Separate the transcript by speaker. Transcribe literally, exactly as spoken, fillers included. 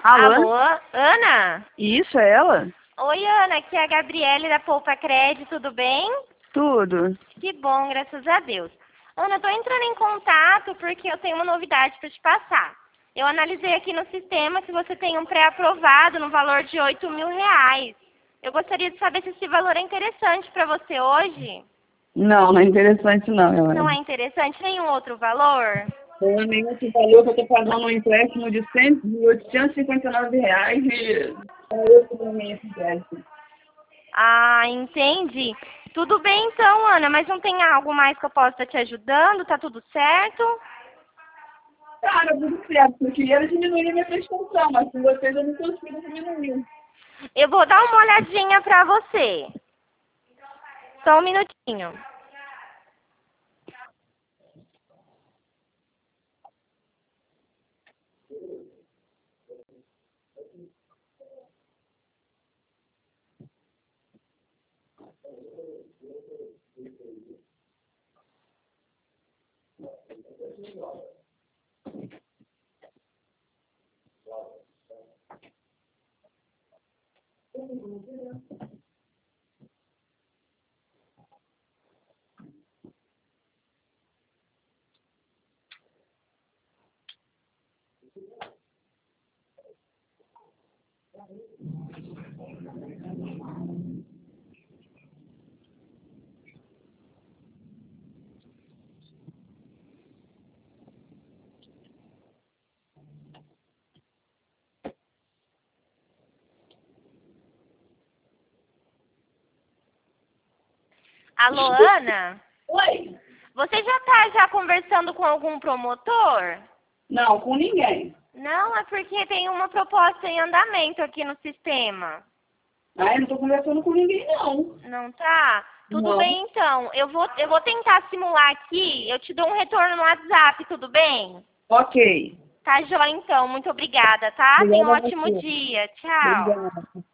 Speaker 1: Alô?
Speaker 2: Alô, Ana?
Speaker 1: Isso, é ela?
Speaker 2: Oi, Ana, aqui é a Gabriele da Poupa Crédito, tudo bem?
Speaker 1: Tudo.
Speaker 2: Que bom, graças a Deus. Ana, eu tô entrando em contato porque eu tenho uma novidade para te passar. Eu analisei aqui no sistema que você tem um pré-aprovado no valor de oito mil reais. Eu gostaria de saber se esse valor é interessante para você hoje.
Speaker 1: Não, não é interessante não, Ela.
Speaker 2: Não é interessante nenhum outro valor?
Speaker 1: Não é nenhum outro valor que eu estou pagando um empréstimo de, cem, de oitocentos e cinquenta e nove reais e é esse para mim esse empréstimo.
Speaker 2: Ah, entendi. Tudo bem então, Ana, mas não tem algo mais que eu possa estar te ajudando? Tá tudo certo?
Speaker 1: Cara, tudo certo, eu queria diminuir a minha prestação, mas com vocês eu não consigo diminuir.
Speaker 2: Eu vou dar uma olhadinha pra você. Só um minutinho. Alô, Ana?
Speaker 1: Oi?
Speaker 2: Você já tá já conversando com algum promotor?
Speaker 1: Não, com ninguém.
Speaker 2: Não, é porque tem uma proposta em andamento aqui no sistema.
Speaker 1: Ah, eu não estou conversando com ninguém não.
Speaker 2: Não tá? Tudo
Speaker 1: Não.
Speaker 2: bem então. Eu vou, eu vou tentar simular aqui. Eu te dou um retorno no WhatsApp, tudo bem?
Speaker 1: Ok.
Speaker 2: Tá joia então. Muito obrigada, tá? Tenha um
Speaker 1: Obrigada a
Speaker 2: ótimo
Speaker 1: você.
Speaker 2: dia. Tchau.
Speaker 1: Obrigada.